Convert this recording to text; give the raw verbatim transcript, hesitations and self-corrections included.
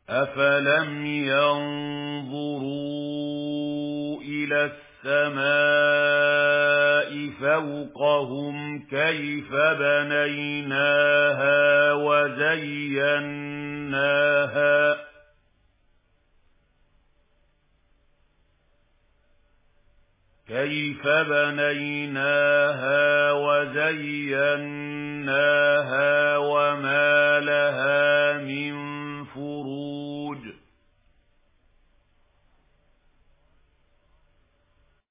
أفلم ينظروا إلى السماء فوقهم كيف بنيناها وزيناها كيف بنيناها وزيناها